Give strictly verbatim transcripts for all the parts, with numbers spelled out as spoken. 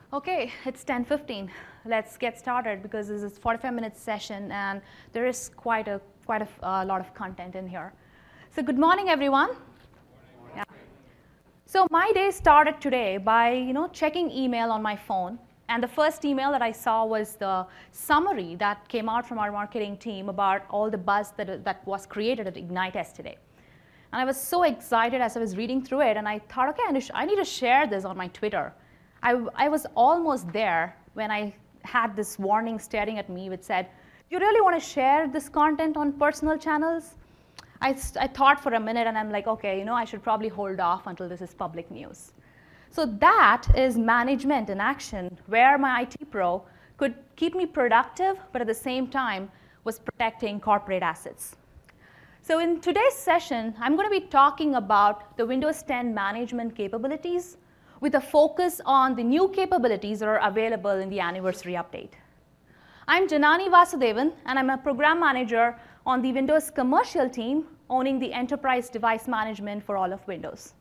Okay, it's ten fifteen. Let's get started because this is a forty-five minute session and there is quite a quite a uh, lot of content in here. So good morning, everyone. Morning. Yeah. So my day started today by you know checking email on my phone, and the first email that I saw was the summary that came out from our marketing team about all the buzz that that was created at Ignite yesterday. And I was so excited as I was reading through it, and I thought, okay, I need to share this on my Twitter. I, I was almost there when I had this warning staring at me which said, do you really want to share this content on personal channels? I, I thought for a minute, and I'm like, okay, you know, I should probably hold off until this is public news. So that is management in action, where my I T pro could keep me productive, but at the same time was protecting corporate assets. So in today's session, I'm going to be talking about the Windows ten management capabilities with a focus on the new capabilities that are available in the anniversary update. I'm Janani Vasudevan, and I'm a program manager on the Windows commercial team owning the enterprise device management for all of Windows.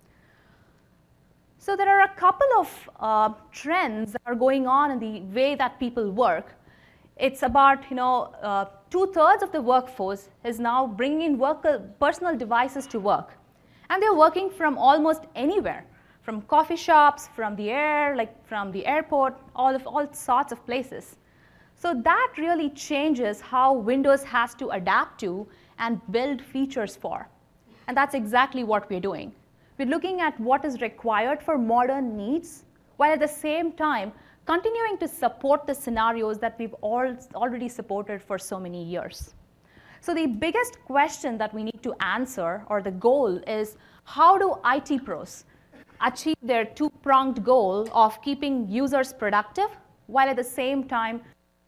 So there are a couple of uh, trends that are going on in the way that people work. It's about, you know, uh, two-thirds of the workforce is now bringing in work, personal devices to work. And they're working from almost anywhere, from coffee shops, from the air, like from the airport, all of all sorts of places. So that really changes how Windows has to adapt to and build features for. And that's exactly what we're doing. We're looking at what is required for modern needs, while at the same time continuing to support the scenarios that we've all already supported for so many years. So the biggest question that we need to answer, or the goal, is how do I T pros achieve their two-pronged goal of keeping users productive while at the same time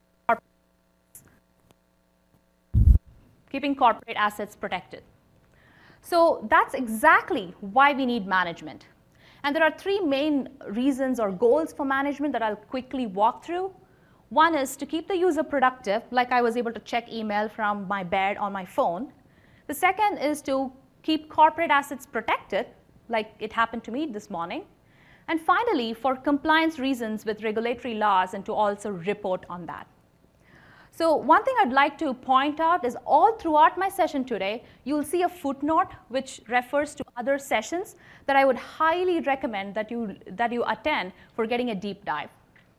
keeping corporate assets protected. So that's exactly why we need management. And there are three main reasons or goals for management that I'll quickly walk through. One is to keep the user productive, like I was able to check email from my bed on my phone. The second is to keep corporate assets protected, like it happened to me this morning. And finally, for compliance reasons with regulatory laws and to also report on that. So one thing I'd like to point out is all throughout my session today, you'll see a footnote which refers to other sessions that I would highly recommend that you, that you attend for getting a deep dive.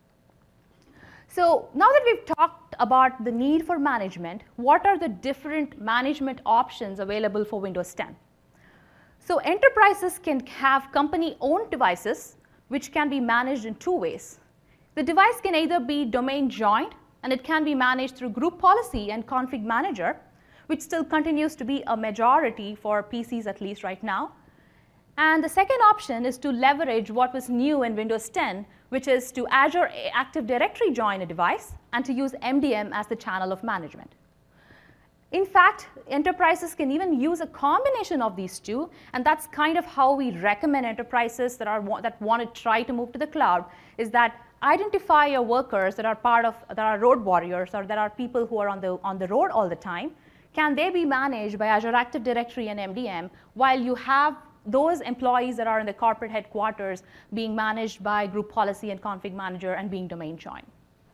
So now that we've talked about the need for management, what are the different management options available for Windows ten? So enterprises can have company-owned devices, which can be managed in two ways. The device can either be domain-joined, and it can be managed through group policy and config manager, which still continues to be a majority for P Cs, at least right now. And the second option is to leverage what was new in Windows ten, which is to Azure Active Directory join a device and to use M D M as the channel of management. In fact, enterprises can even use a combination of these two, and that's kind of how we recommend enterprises that, are, that want to try to move to the cloud, is that identify your workers that are part of, that are road warriors, or that are people who are on the, on the road all the time. Can they be managed by Azure Active Directory and M D M, while you have those employees that are in the corporate headquarters being managed by group policy and config manager and being domain joined?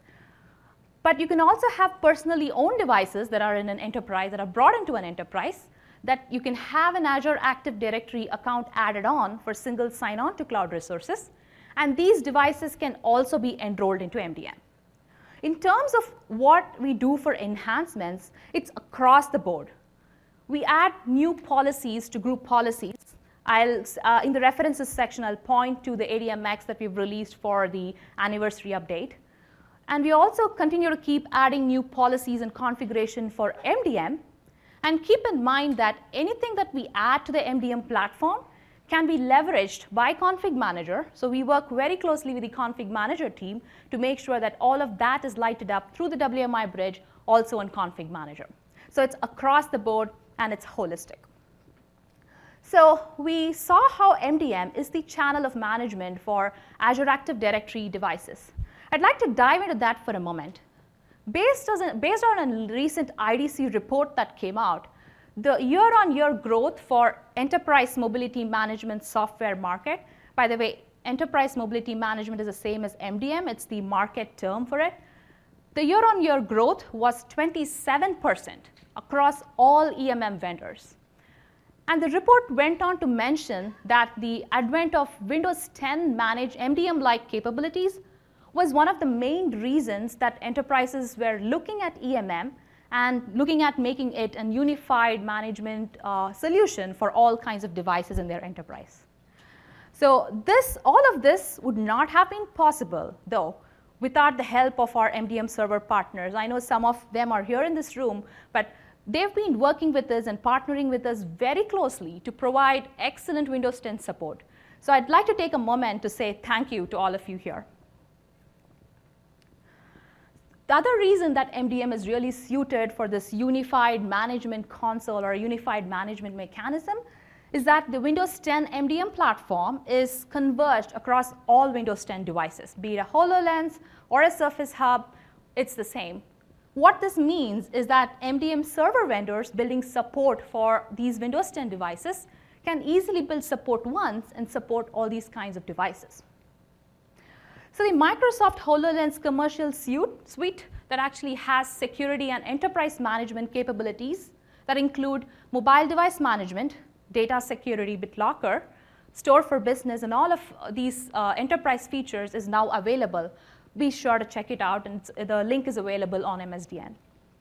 But you can also have personally owned devices that are in an enterprise, that are brought into an enterprise, that you can have an Azure Active Directory account added on for single sign-on to cloud resources. And these devices can also be enrolled into M D M. In terms of what we do for enhancements, it's across the board. We add new policies to group policies. I'll, uh, in the references section, I'll point to the A D M X that we've released for the anniversary update. And we also continue to keep adding new policies and configuration for M D M. And keep in mind that anything that we add to the M D M platform can be leveraged by config manager. So we work very closely with the config manager team to make sure that all of that is lighted up through the W M I bridge, also in config manager. So it's across the board and it's holistic. So we saw how M D M is the channel of management for Azure Active Directory devices. I'd like to dive into that for a moment. Based on, based on a recent I D C report that came out, the year-on-year growth for enterprise mobility management software market, by the way, enterprise mobility management is the same as M D M. It's the market term for it. The year-on-year growth was twenty-seven percent across all E M M vendors. And the report went on to mention that the advent of Windows ten managed M D M-like capabilities was one of the main reasons that enterprises were looking at E M M and looking at making it a unified management uh, solution for all kinds of devices in their enterprise. So this, all of this would not have been possible, though, without the help of our M D M server partners. I know some of them are here in this room, but they've been working with us and partnering with us very closely to provide excellent Windows ten support. So I'd like to take a moment to say thank you to all of you here. The other reason that M D M is really suited for this unified management console or unified management mechanism is that the Windows ten M D M platform is converged across all Windows ten devices, be it a HoloLens or a Surface Hub, it's the same. What this means is that M D M server vendors building support for these Windows ten devices can easily build support once and support all these kinds of devices. So the Microsoft HoloLens commercial suite that actually has security and enterprise management capabilities that include mobile device management, data security BitLocker, store for business, and all of these uh, enterprise features is now available. Be sure to check it out, and the link is available on M S D N.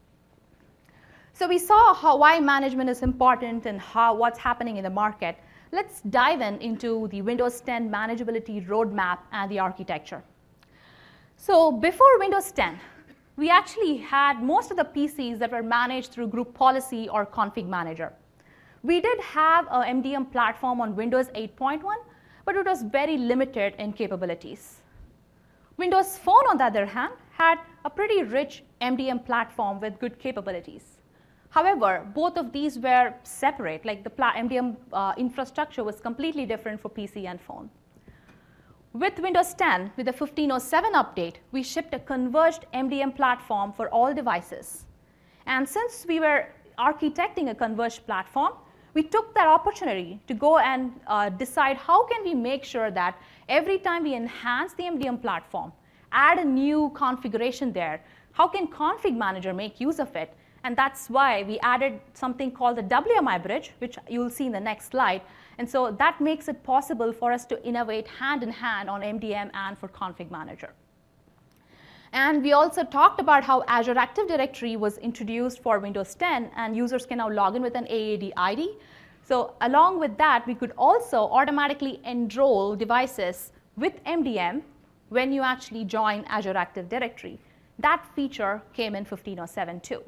So we saw how, why management is important and how, what's happening in the market. Let's dive in into the Windows ten manageability roadmap and the architecture. So before Windows ten, we actually had most of the P Cs that were managed through group policy or config manager. We did have a M D M platform on Windows eight point one, but it was very limited in capabilities. Windows Phone, on the other hand, had a pretty rich M D M platform with good capabilities. However, both of these were separate, like the M D M uh, infrastructure was completely different for P C and phone. With Windows ten, with the fifteen oh seven update, we shipped a converged M D M platform for all devices. And since we were architecting a converged platform, we took that opportunity to go and uh, decide how can we make sure that every time we enhance the M D M platform, add a new configuration there, how can Config Manager make use of it? And that's why we added something called the W M I bridge, which you'll see in the next slide. And so that makes it possible for us to innovate hand in hand on M D M and for Config Manager. And we also talked about how Azure Active Directory was introduced for Windows ten, and users can now log in with an A A D I D. So along with that, we could also automatically enroll devices with M D M when you actually join Azure Active Directory. That feature came in fifteen oh seven too.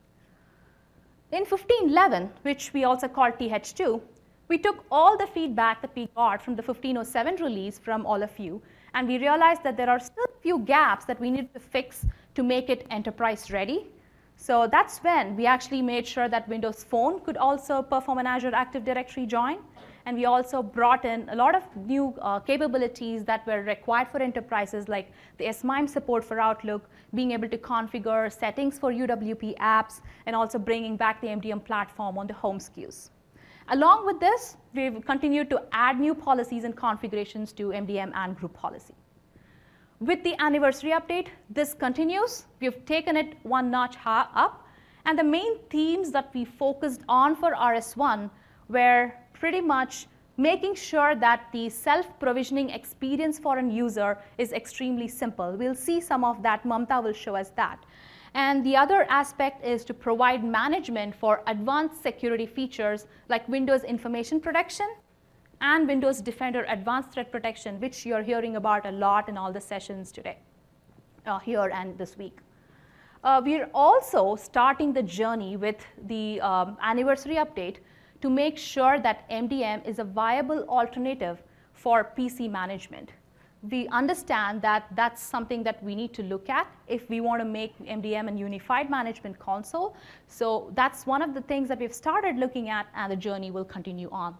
In fifteen eleven, which we also call T H two, we took all the feedback that we got from the fifteen oh seven release from all of you, and we realized that there are still a few gaps that we need to fix to make it enterprise ready. So that's when we actually made sure that Windows Phone could also perform an Azure Active Directory join. And we also brought in a lot of new uh, capabilities that were required for enterprises, like the S M I M E support for Outlook, being able to configure settings for U W P apps, and also bringing back the M D M platform on the home S K Us. Along with this, we've continued to add new policies and configurations to M D M and group policy. With the anniversary update, this continues. We've taken it one notch up. And the main themes that we focused on for R S one were pretty much making sure that the self-provisioning experience for a user is extremely simple. We'll see some of that. Mamta will show us that. And the other aspect is to provide management for advanced security features like Windows Information Protection and Windows Defender Advanced Threat Protection, which you're hearing about a lot in all the sessions today, uh, here and this week. Uh, we're also starting the journey with the um, anniversary update to make sure that M D M is a viable alternative for P C management. We understand that that's something that we need to look at if we want to make M D M a unified management console. So that's one of the things that we've started looking at, and the journey will continue on.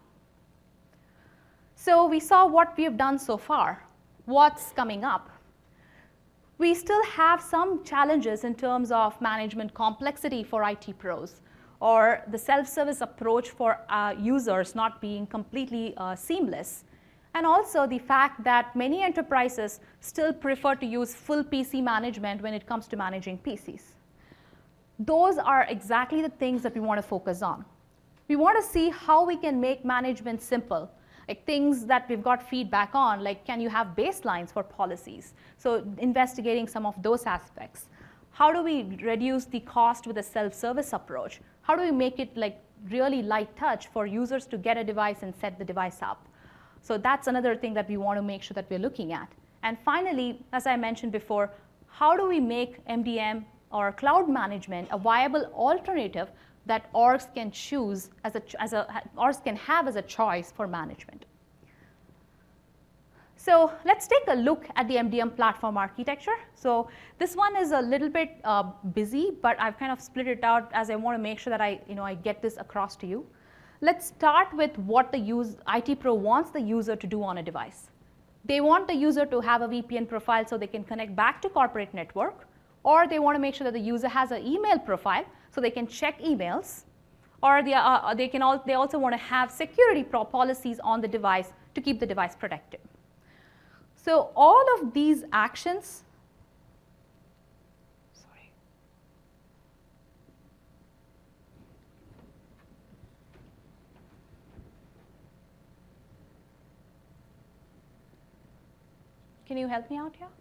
So we saw what we've done so far. What's coming up? We still have some challenges in terms of management complexity for I T pros, or the self-service approach for uh, users not being completely uh, seamless. And also the fact that many enterprises still prefer to use full P C management when it comes to managing P Cs. Those are exactly the things that we want to focus on. We want to see how we can make management simple, like things that we've got feedback on, like can you have baselines for policies? So investigating some of those aspects. How do we reduce the cost with a self-service approach? How do we make it like really light touch for users to get a device and set the device up? So that's another thing that we want to make sure that we're looking at. And finally, as I mentioned before, how do we make M D M or cloud management a viable alternative that orgs can choose as a, as a orgs can have as a choice for management? So let's take a look at the M D M platform architecture. So this one is a little bit uh, busy, but I've kind of split it out as I want to make sure that I, you know, I get this across to you. Let's start with what the use, I T Pro wants the user to do on a device. They want the user to have a V P N profile so they can connect back to corporate network, or they want to make sure that the user has an email profile so they can check emails, or they, uh, they, can all, they also want to have security pro policies on the device to keep the device protected. So all of these actions, sorry. Can you help me out here?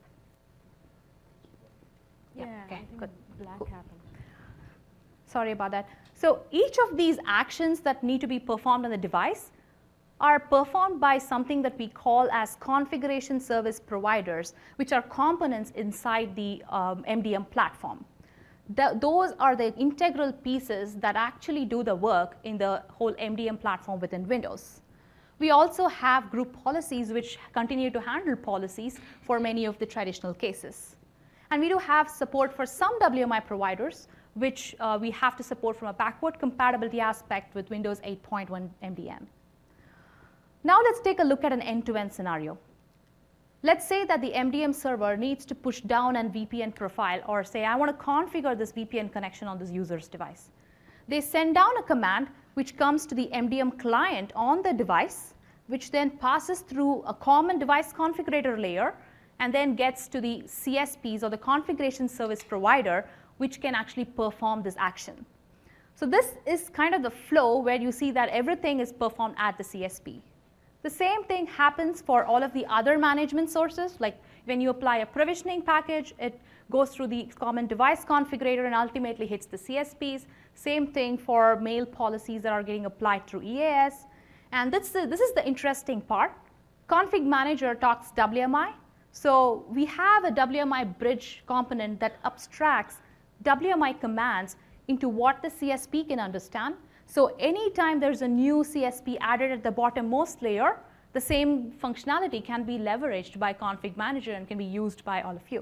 Yeah, yeah okay, good. Black cool. happened. Sorry about that. So each of these actions that need to be performed on the device are performed by something that we call as configuration service providers, which are components inside the um, M D M platform. The, those are the integral pieces that actually do the work in the whole M D M platform within Windows. We also have group policies which continue to handle policies for many of the traditional cases. And we do have support for some W M I providers, which uh, we have to support from a backward compatibility aspect with Windows eight point one M D M. Now let's take a look at an end-to-end scenario. Let's say that the M D M server needs to push down a V P N profile, or say I want to configure this V P N connection on this user's device. They send down a command which comes to the M D M client on the device, which then passes through a common device configurator layer and then gets to the C S Ps, or the configuration service provider, which can actually perform this action. So this is kind of the flow where you see that everything is performed at the C S P. The same thing happens for all of the other management sources. Like when you apply a provisioning package, it goes through the common device configurator and ultimately hits the C S Ps. Same thing for mail policies that are getting applied through E A S. And this, this is the interesting part. Config manager talks W M I. So we have a W M I bridge component that abstracts W M I commands into what the C S P can understand. So anytime there's a new C S P added at the bottommost layer, the same functionality can be leveraged by config manager and can be used by all of you.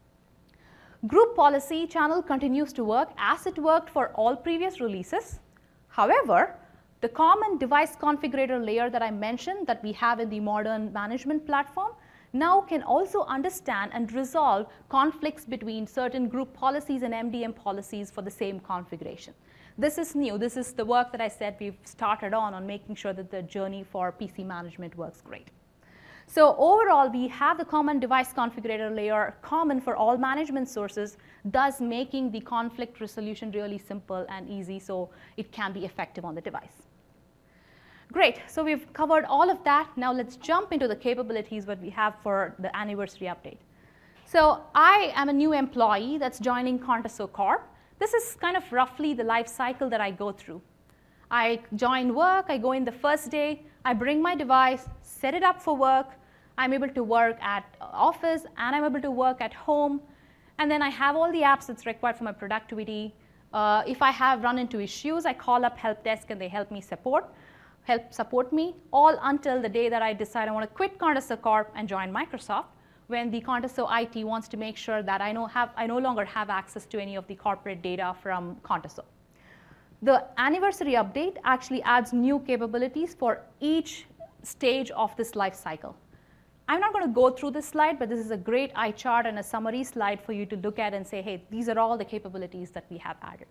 Group policy channel continues to work as it worked for all previous releases. However, the common device configurator layer that I mentioned that we have in the modern management platform now can also understand and resolve conflicts between certain group policies and M D M policies for the same configuration. This is new. This is the work that I said we've started on, on making sure that the journey for P C management works great. So overall, we have the common device configurator layer common for all management sources, thus making the conflict resolution really simple and easy so it can be effective on the device. Great. So we've covered all of that. Now let's jump into the capabilities that we have for the anniversary update. So I am a new employee that's joining Contoso Corp. This is kind of roughly the life cycle that I go through. I join work, I go in the first day, I bring my device, set it up for work, I'm able to work at office, and I'm able to work at home, and then I have all the apps that's required for my productivity. Uh, if I have run into issues, I call up help desk and they help me support, help support me, all until the day that I decide I want to quit Contoso Corp and join Microsoft, when the Contoso I T wants to make sure that I, know have, I no longer have access to any of the corporate data from Contoso. The anniversary update actually adds new capabilities for each stage of this life cycle. I'm not going to go through this slide, but this is a great eye chart and a summary slide for you to look at and say, hey, these are all the capabilities that we have added.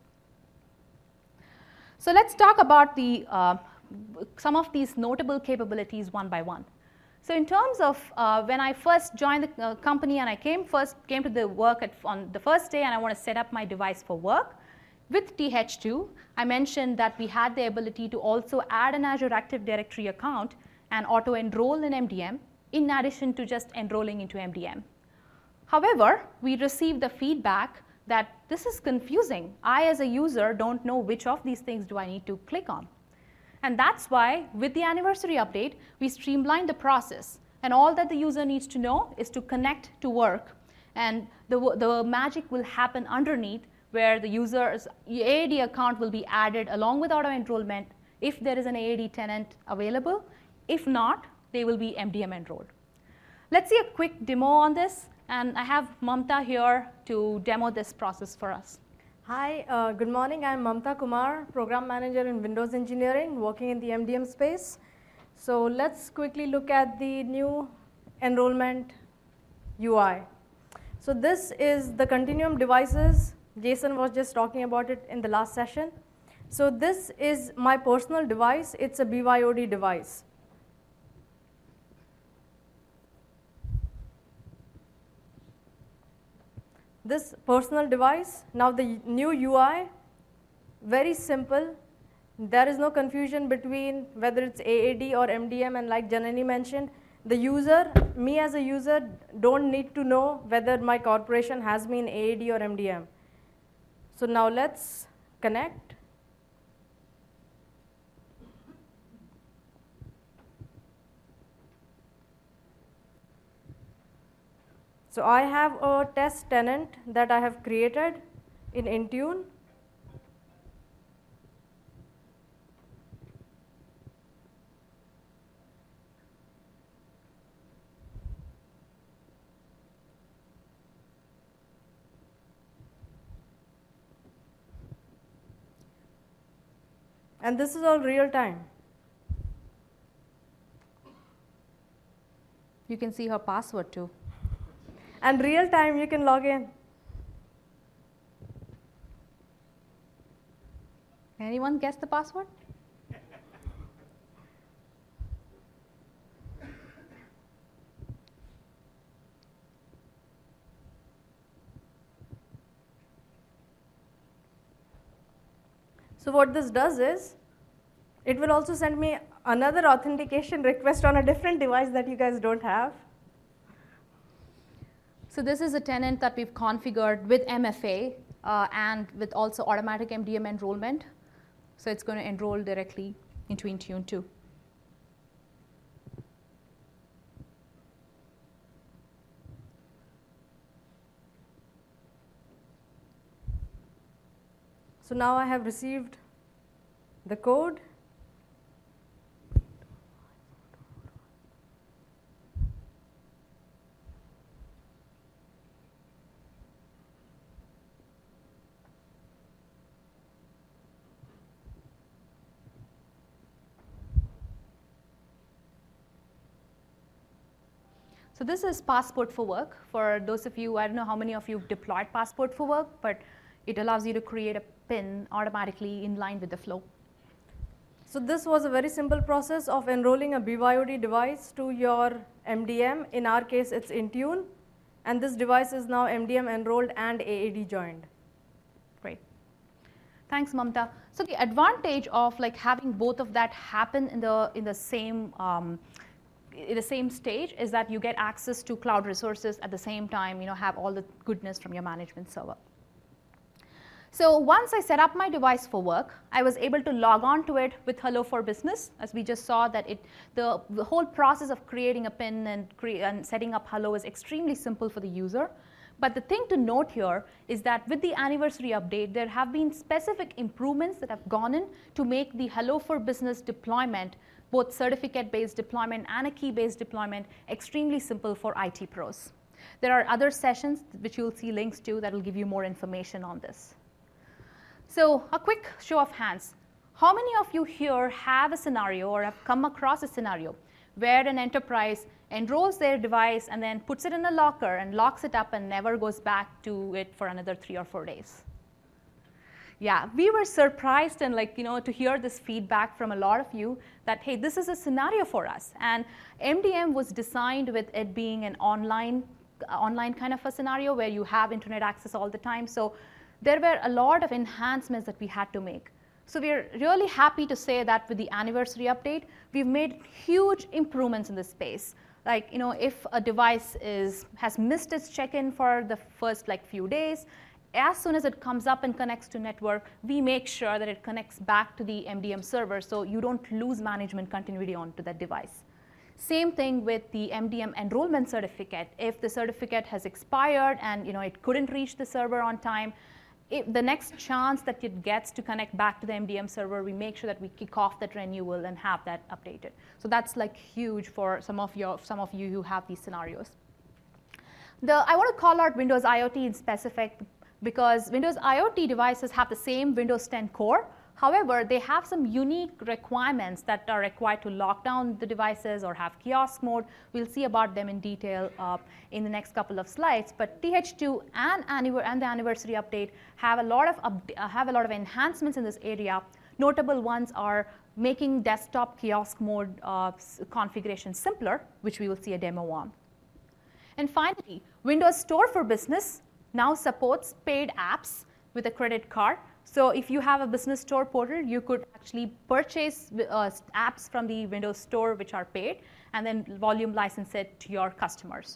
So let's talk about the, uh, some of these notable capabilities one by one. So in terms of uh, when I first joined the uh, company and I came first came to the work at, on the first day and I want to set up my device for work, with T H two, I mentioned that we had the ability to also add an Azure Active Directory account and auto-enroll in M D M in addition to just enrolling into M D M. However, we received the feedback that this is confusing. I as a user don't know which of these things do I need to click on. And that's why with the anniversary update, we streamlined the process. And all that the user needs to know is to connect to work. And the, the magic will happen underneath where the user's A A D account will be added along with auto-enrollment if there is an A A D tenant available. If not, they will be M D M enrolled. Let's see a quick demo on this. And I have Mamta here to demo this process for us. Hi, uh, good morning. I'm Mamta Kumar, Program Manager in Windows Engineering, working in the M D M space. So let's quickly look at the new enrollment U I. So this is the Continuum devices. Jason was just talking about it in the last session. So this is my personal device. It's a B Y O D device. This personal device, now the new U I, very simple. There is no confusion between whether it's A A D or M D M, and like Janani mentioned, the user, me as a user, don't need to know whether my corporation has me in A A D or M D M. So now let's connect. So I have a test tenant that I have created in Intune. And this is all real time. You can see her password too. And real time, you can log in. Anyone guess the password? So what this does is, it will also send me another authentication request on a different device that you guys don't have. So this is a tenant that we've configured with M F A uh, and with also automatic M D M enrollment. So it's going to enroll directly into Intune too. So now I have received the code. So this is Passport for Work. For those of you, I don't know how many of you have deployed Passport for Work, but it allows you to create a pin automatically in line with the flow. So this was a very simple process of enrolling a B Y O D device to your M D M. In our case, it's Intune. And this device is now M D M enrolled and A A D joined. Great. Thanks, Mamta. So the advantage of like having both of that happen in the, in the same um, in the same stage is that you get access to cloud resources at the same time, you know, have all the goodness from your management server. So once I set up my device for work, I was able to log on to it with Hello for Business. As we just saw that it, the, the whole process of creating a pin and, and setting up Hello is extremely simple for the user. But the thing to note here is that with the anniversary update, there have been specific improvements that have gone in to make the Hello for Business deployment, both certificate-based deployment and a key-based deployment, extremely simple for I T pros. There are other sessions which you'll see links to that will give you more information on this. So a quick show of hands. How many of you here have a scenario or have come across a scenario where an enterprise enrolls their device and then puts it in a locker and locks it up and never goes back to it for another three or four days? Yeah, we were surprised and like, you know, to hear this feedback from a lot of you that, hey, this is a scenario for us. And M D M was designed with it being an online, uh, online kind of a scenario where you have internet access all the time. So there were a lot of enhancements that we had to make. So we're really happy to say that with the anniversary update, we've made huge improvements in this space. Like, you know, if a device is, has missed its check-in for the first like few days, as soon as it comes up and connects to network, we make sure that it connects back to the M D M server so you don't lose management continuity onto that device. Same thing with the M D M enrollment certificate. If the certificate has expired and, you know, it couldn't reach the server on time, if the next chance that it gets to connect back to the M D M server, we make sure that we kick off that renewal and have that updated. So that's like huge for some of your, some of you who have these scenarios. The, I want to call out Windows I O T in specific because Windows I O T devices have the same Windows ten core. However, they have some unique requirements that are required to lock down the devices or have kiosk mode. We'll see about them in detail uh, in the next couple of slides. But T H two and, and the anniversary update have a lot of uh, have a lot of enhancements in this area. Notable ones are making desktop kiosk mode uh, configuration simpler, which we will see a demo on. And finally, Windows Store for Business now supports paid apps with a credit card. So if you have a business store portal, you could actually purchase uh, apps from the Windows Store which are paid and then volume license it to your customers.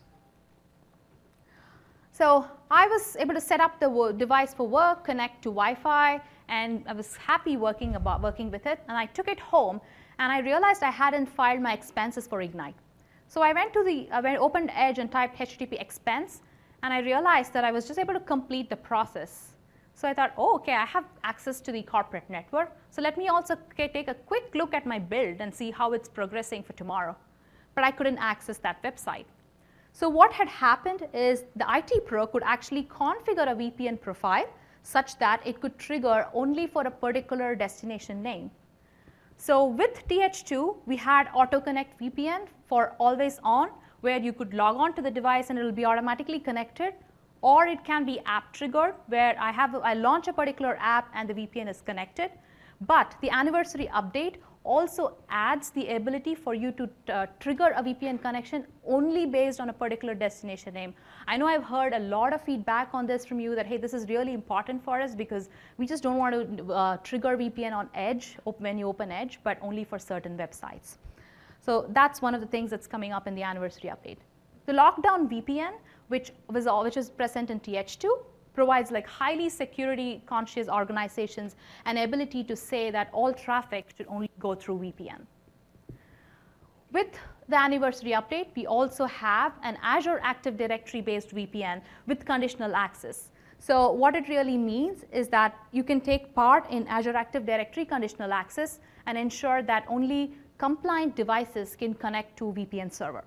So I was able to set up the device for work, connect to Wi-Fi, and I was happy working, about, working with it. And I took it home, and I realized I hadn't filed my expenses for Ignite. So I went to the, I went, opened Edge and typed H T T P expense, and I realized that I was just able to complete the process. So I thought, oh, OK, I have access to the corporate network. So let me also take a quick look at my build and see how it's progressing for tomorrow. But I couldn't access that website. So what had happened is the I T pro could actually configure a V P N profile such that it could trigger only for a particular destination name. So with T H two, we had AutoConnect V P N for always on, where you could log on to the device and it will be automatically connected. Or it can be app triggered, where I, have, I launch a particular app and the V P N is connected. But the anniversary update also adds the ability for you to uh, trigger a V P N connection only based on a particular destination name. I know I've heard a lot of feedback on this from you that, hey, this is really important for us because we just don't want to uh, trigger V P N on Edge when you open Edge, but only for certain websites. So that's one of the things that's coming up in the anniversary update. The lockdown V P N, which, was, which is present in T H two, provides like highly security conscious organizations an ability to say that all traffic should only go through V P N. With the anniversary update, we also have an Azure Active Directory based V P N with conditional access. So what it really means is that you can take part in Azure Active Directory conditional access and ensure that only compliant devices can connect to V P N server.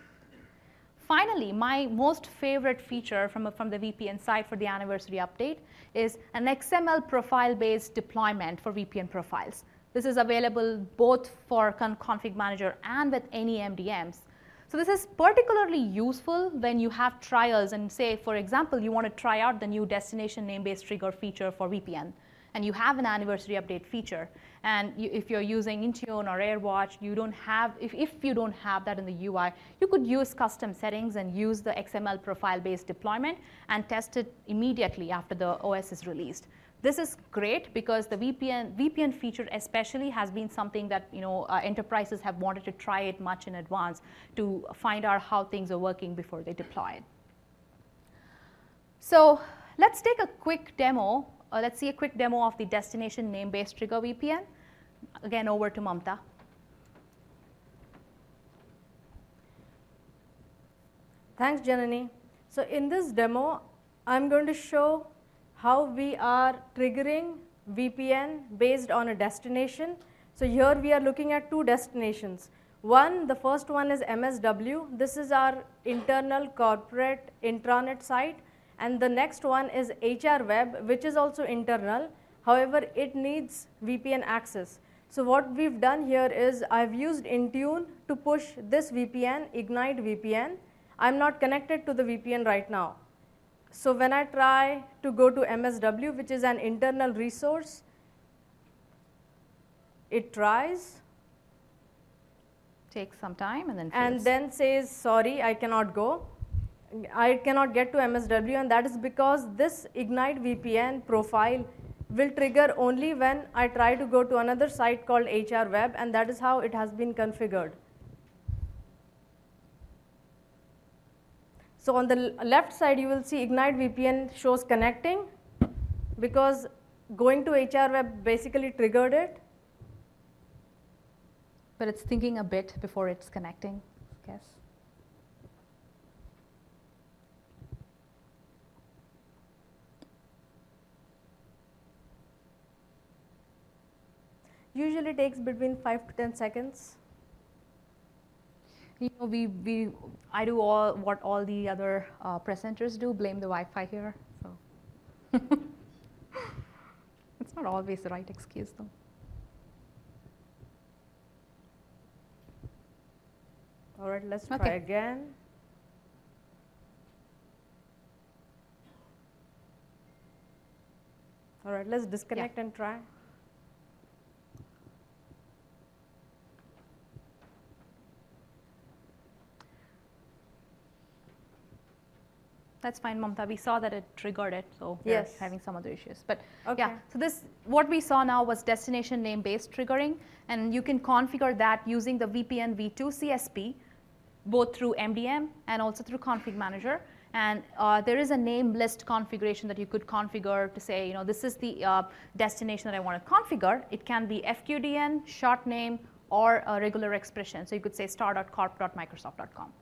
Finally, my most favorite feature from, from the V P N side for the anniversary update is an X M L profile-based deployment for V P N profiles. This is available both for Con Config Manager and with any M D Ms. So this is particularly useful when you have trials and say, for example, you want to try out the new destination name-based trigger feature for V P N. And you have an anniversary update feature, and you, if you're using Intune or AirWatch, you don't have, if, if you don't have that in the U I, you could use custom settings and use the X M L profile-based deployment and test it immediately after the O S is released. This is great because the V P N, V P N feature especially has been something that, you know, uh, enterprises have wanted to try it much in advance to find out how things are working before they deploy it. So let's take a quick demo. Uh, let's see a quick demo of the destination name-based trigger V P N. Again, over to Mamta. Thanks, Janani. So in this demo, I'm going to show how we are triggering V P N based on a destination. So here we are looking at two destinations. One, the first one is M S W. This is our internal corporate intranet site. And the next one is H R Web, which is also internal. However, it needs V P N access. So what we've done here is I've used Intune to push this V P N, Ignite V P N. I'm not connected to the V P N right now. So when I try to go to M S W, which is an internal resource, it tries. Takes some time and then And fails. then says, sorry, I cannot go. I cannot get to M S W, and that is because this Ignite V P N profile will trigger only when I try to go to another site called H R Web, and that is how it has been configured. So on the left side, you will see Ignite V P N shows connecting, because going to H R Web basically triggered it. But it's thinking a bit before it's connecting, I guess. Usually takes between five to ten seconds. You know, we, we, I do all what all the other uh, presenters do, blame the Wi-Fi here. So it's not always the right excuse, though. All right, let's try Okay. again. All right, let's disconnect Yeah. and try. That's fine, Mamta. We saw that it triggered it, so we're Yes. having some other issues. But Okay. yeah, so this, what we saw now was destination name-based triggering, and you can configure that using the V P N v two C S P, both through M D M and also through Config Manager. And uh, there is a name list configuration that you could configure to say, you know, this is the uh, destination that I want to configure. It can be F Q D N, short name, or a regular expression. So you could say star dot corp dot microsoft dot com.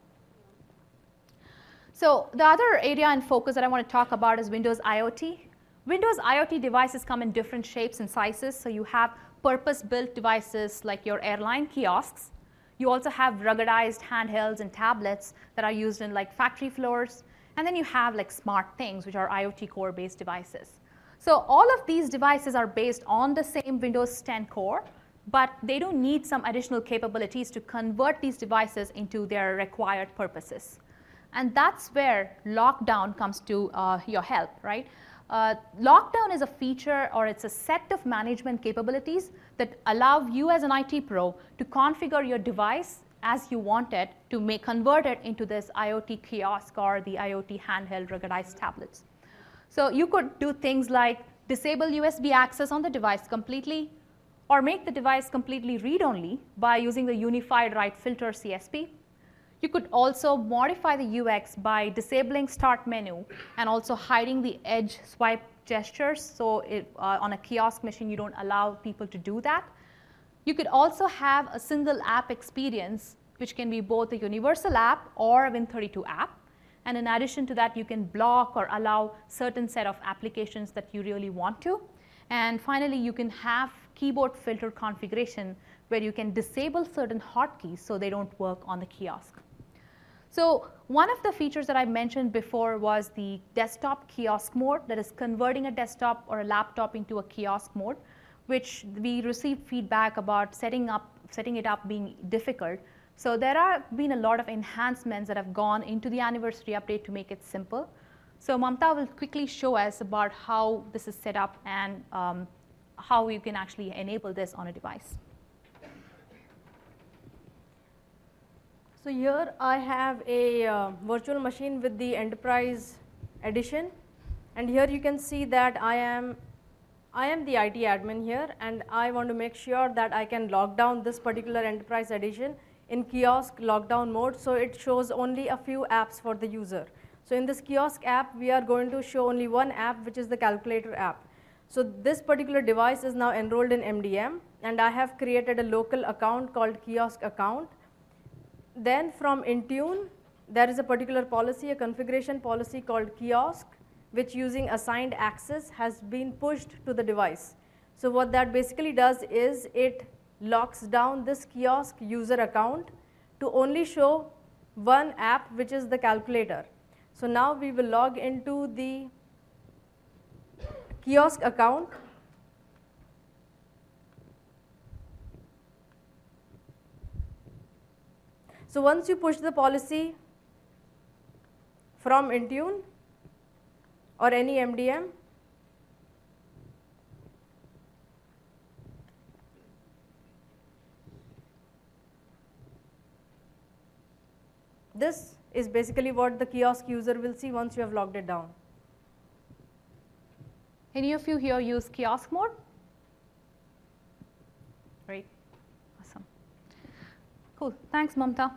So the other area in focus that I want to talk about is Windows IoT. Windows IoT devices come in different shapes and sizes. So you have purpose-built devices like your airline kiosks. You also have ruggedized handhelds and tablets that are used in like factory floors. And then you have like smart things, which are IoT core-based devices. So all of these devices are based on the same Windows ten core, but they do need some additional capabilities to convert these devices into their required purposes. And that's where lockdown comes to uh, your help, right? Uh, lockdown is a feature, or it's a set of management capabilities that allow you as an I T pro to configure your device as you want it to make, convert it into this IoT kiosk or the IoT handheld ruggedized tablets. So you could do things like disable U S B access on the device completely, or make the device completely read-only by using the Unified Write Filter C S P. You could also modify the U X by disabling Start Menu and also hiding the edge swipe gestures. So it, uh, on a kiosk machine, you don't allow people to do that. You could also have a single app experience, which can be both a universal app or a Win thirty-two app. And in addition to that, you can block or allow certain set of applications that you really want to. And finally, you can have keyboard filter configuration where you can disable certain hotkeys so they don't work on the kiosk. So one of the features that I mentioned before was the desktop kiosk mode, that is converting a desktop or a laptop into a kiosk mode, which we received feedback about setting up, setting it up being difficult. So there have been a lot of enhancements that have gone into the anniversary update to make it simple. So Mamta will quickly show us about how this is set up and um, how you can actually enable this on a device. So here I have a uh, virtual machine with the enterprise edition, and here you can see that I am I am the I T admin here, and I want to make sure that I can lock down this particular enterprise edition in kiosk lockdown mode, so it shows only a few apps for the user. So in this kiosk app, we are going to show only one app, which is the calculator app. So this particular device is now enrolled in M D M, and I have created a local account called kiosk account. Then from Intune, there is a particular policy, a configuration policy called kiosk, which using assigned access has been pushed to the device. So what that basically does is it locks down this kiosk user account to only show one app, which is the calculator. So now we will log into the kiosk account. So once you push the policy from Intune, or any M D M. This is basically what the kiosk user will see once you have logged it down. Any of you here use kiosk mode? Great, awesome. Cool, thanks Mamta.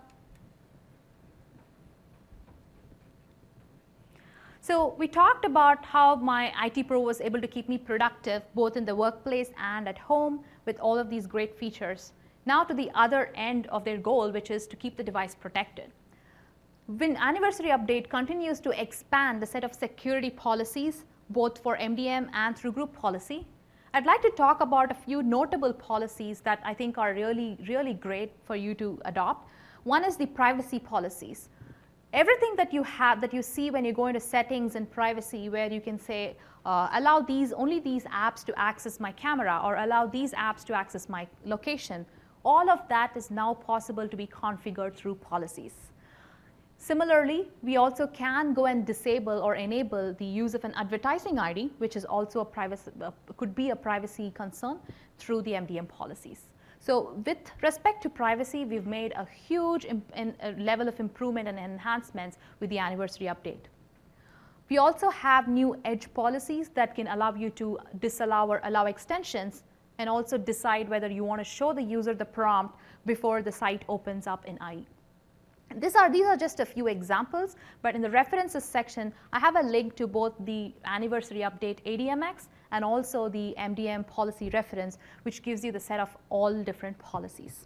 So we talked about how my I T Pro was able to keep me productive both in the workplace and at home with all of these great features. Now to the other end of their goal, which is to keep the device protected. When Anniversary Update continues to expand the set of security policies both for M D M and through group policy, I'd like to talk about a few notable policies that I think are really, really great for you to adopt. One is the privacy policies. Everything that you have, that you see when you go into settings and privacy, where you can say, uh, allow these, only these apps to access my camera, or allow these apps to access my location, all of that is now possible to be configured through policies. Similarly, we also can go and disable or enable the use of an advertising I D, which is also a privacy, uh, could be a privacy concern through the M D M policies. So with respect to privacy, we've made a huge in, in, uh, level of improvement and enhancements with the Anniversary Update. We also have new edge policies that can allow you to disallow or allow extensions, and also decide whether you want to show the user the prompt before the site opens up in I E. These are, these are just a few examples, but in the references section, I have a link to both the Anniversary Update A D M X and also the M D M policy reference, which gives you the set of all different policies.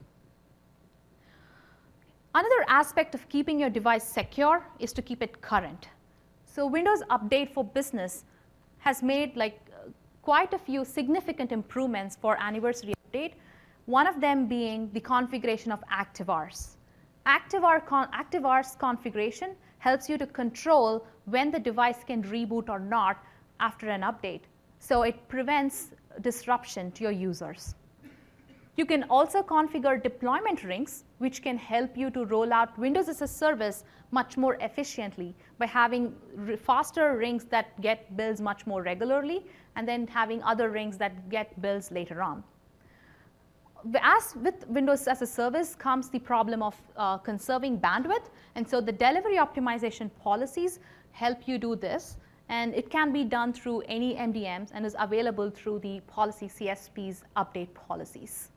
Another aspect of keeping your device secure is to keep it current. So Windows Update for Business has made like uh, quite a few significant improvements for Anniversary Update, one of them being the configuration of ActiveHours. ActiveHour con ActiveHours configuration helps you to control when the device can reboot or not after an update. So it prevents disruption to your users. You can also configure deployment rings, which can help you to roll out Windows as a service much more efficiently by having faster rings that get builds much more regularly, and then having other rings that get builds later on. As with Windows as a service comes the problem of uh, conserving bandwidth, and so the delivery optimization policies help you do this, and it can be done through any M D Ms and is available through the policy C S P's update policies.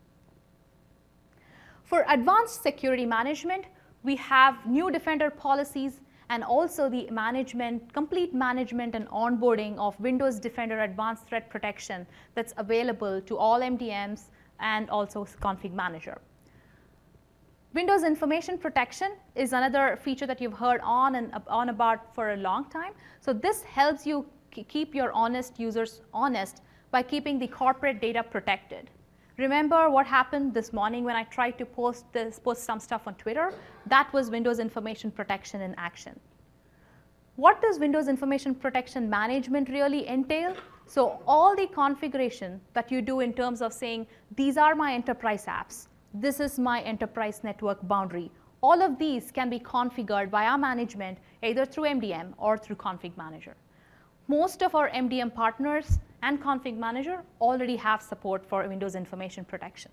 For advanced security management, we have new Defender policies and also the management, complete management and onboarding of Windows Defender Advanced Threat Protection that's available to all M D Ms and also Config Manager. Windows Information Protection is another feature that you've heard on and on about for a long time. So this helps you keep your honest users honest by keeping the corporate data protected. Remember what happened this morning when I tried to post, this, post some stuff on Twitter? That was Windows Information Protection in action. What does Windows Information Protection Management really entail? So all the configuration that you do in terms of saying, these are my enterprise apps, this is my enterprise network boundary, all of these can be configured by our management either through M D M or through Config Manager. Most of our M D M partners and Config Manager already have support for Windows Information Protection.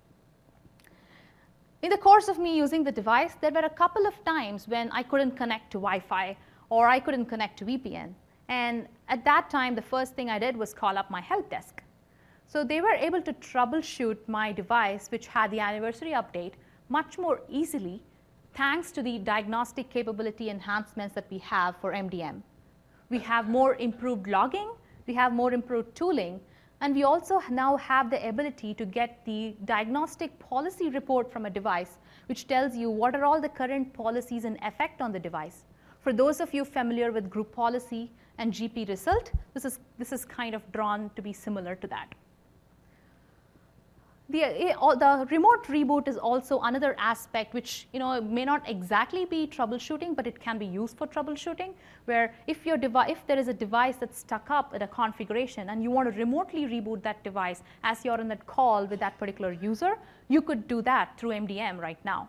In the course of me using the device, there were a couple of times when I couldn't connect to Wi-Fi or I couldn't connect to V P N. And at that time, the first thing I did was call up my help desk. So they were able to troubleshoot my device, which had the Anniversary Update, much more easily, thanks to the diagnostic capability enhancements that we have for M D M. We have more improved logging, we have more improved tooling, and we also now have the ability to get the diagnostic policy report from a device, which tells you what are all the current policies in effect on the device. For those of you familiar with group policy and G P result, this is, this is kind of drawn to be similar to that. The, the remote reboot is also another aspect which you know, may not exactly be troubleshooting, but it can be used for troubleshooting, where if, your if there is a device that's stuck up at a configuration and you want to remotely reboot that device as you're on that call with that particular user, you could do that through M D M right now.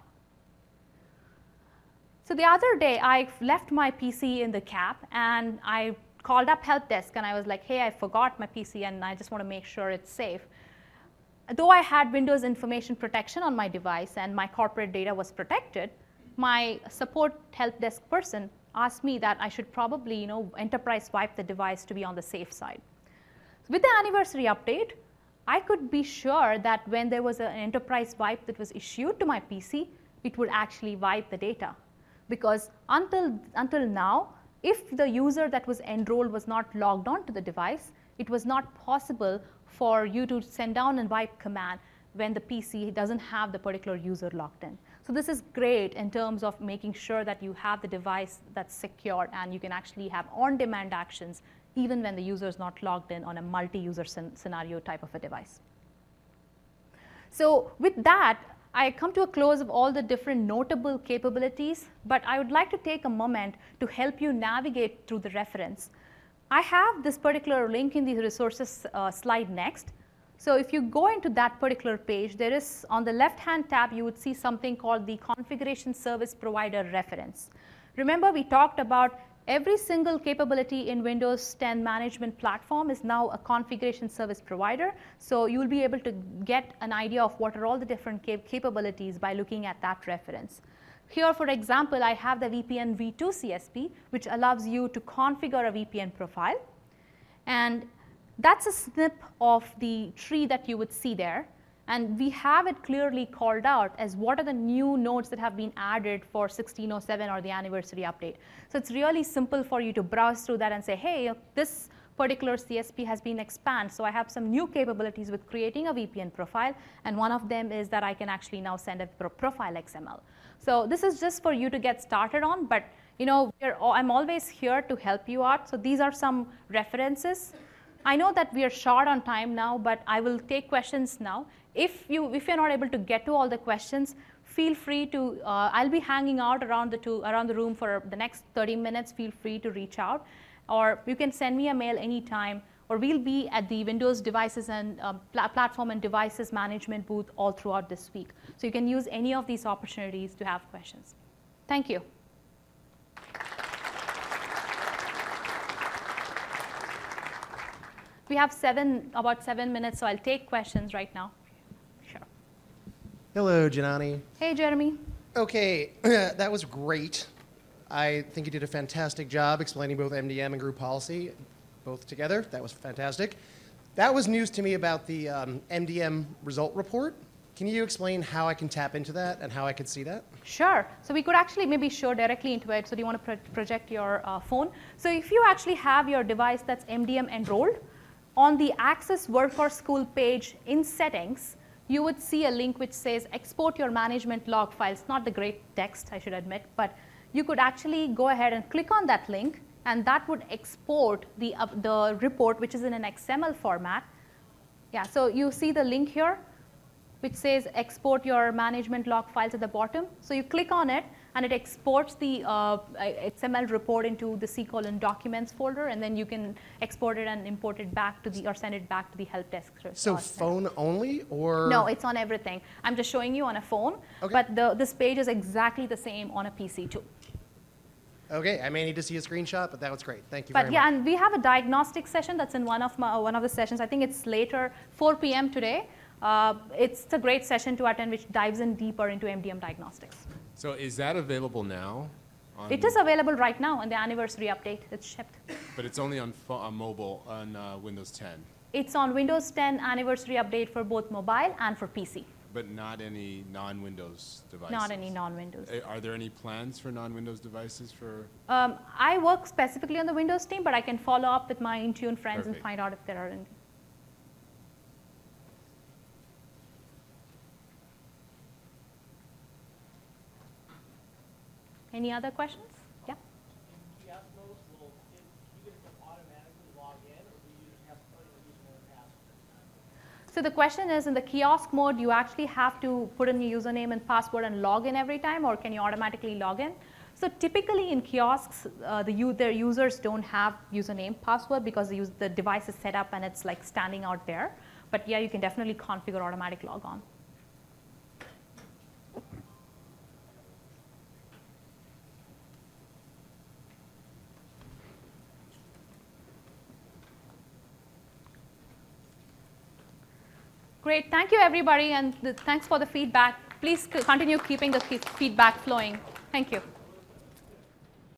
So the other day, I left my P C in the cab, and I called up help desk and I was like, hey, I forgot my P C and I just want to make sure it's safe. Though I had Windows information protection on my device and my corporate data was protected, my support help desk person asked me that I should probably, you know, enterprise wipe the device to be on the safe side. With the anniversary update, I could be sure that when there was an enterprise wipe that was issued to my P C, it would actually wipe the data. Because until, until now, if the user that was enrolled was not logged on to the device, it was not possible for you to send down a wipe command when the P C doesn't have the particular user logged in. So this is great in terms of making sure that you have the device that's secured and you can actually have on-demand actions even when the user is not logged in on a multi-user scenario type of a device. So with that, I come to a close of all the different notable capabilities, but I would like to take a moment to help you navigate through the reference. I have this particular link in the resources uh, slide next. So if you go into that particular page, there is on the left-hand tab, you would see something called the Configuration Service Provider reference. Remember, we talked about every single capability in Windows ten management platform is now a configuration service provider. So you'll be able to get an idea of what are all the different cap capabilities by looking at that reference. Here, for example, I have the V P N v two C S P, which allows you to configure a V P N profile. And that's a snip of the tree that you would see there. And we have it clearly called out as what are the new nodes that have been added for sixteen oh seven or the anniversary update. So it's really simple for you to browse through that and say, hey, this particular C S P has been expanded. So I have some new capabilities with creating a V P N profile. And one of them is that I can actually now send a pro profile X M L. So this is just for you to get started on. But you know, we're, I'm always here to help you out. So these are some references. I know that we are short on time now, but I will take questions now. If, you, if you're not able to get to all the questions, feel free to, uh, I'll be hanging out around the, two, around the room for the next thirty minutes. Feel free to reach out. Or you can send me a mail anytime. Or we'll be at the Windows Devices and uh, pl Platform and Devices Management booth all throughout this week. So you can use any of these opportunities to have questions. Thank you. We have seven, about seven minutes, so I'll take questions right now. Sure. Hello, Janani. Hey, Jeremy. Okay, that was great. I think you did a fantastic job explaining both M D M and group policy, both together. That was fantastic. That was news to me about the um, M D M result report. Can you explain how I can tap into that and how I can see that? Sure. So we could actually maybe show directly into it. So do you want to pro project your uh, phone? So if you actually have your device that's M D M enrolled, on the Access Work or School page in Settings, you would see a link which says export your management log files. Not the great text, I should admit, but you could actually go ahead and click on that link, and that would export the, uh, the report, which is in an X M L format. Yeah, so you see the link here, which says export your management log files at the bottom. So you click on it, and it exports the uh, X M L report into the C colon documents folder, and then you can export it and import it back to the, or send it back to the help desk. So phone only, or? No, it's on everything. I'm just showing you on a phone, okay. But the, this page is exactly the same on a P C too. Okay, I may need to see a screenshot, but that was great. Thank you but very yeah, much. And we have a diagnostic session that's in one of, my, one of the sessions. I think it's later, four P M today. Uh, it's a great session to attend, which dives in deeper into M D M diagnostics. So is that available now? On, it is available right now on the anniversary update. It's shipped. But it's only on, on mobile on uh, Windows ten? It's on Windows ten anniversary update for both mobile and for P C. But not any non-Windows devices? Not any non-Windows. Are there any plans for non-Windows devices for? Um, I work specifically on the Windows team, but I can follow up with my Intune friends Perfect. And find out if there are any. Any other questions? Yeah. So the question is, in the kiosk mode, you actually have to put in your username and password and log in every time, or can you automatically log in? So typically in kiosks, uh, the their users don't have username, password, because the, use, the device is set up and it's like standing out there. But yeah, you can definitely configure automatic log on. Great. Thank you, everybody, and the, thanks for the feedback. Please continue keeping the feedback flowing. Thank you.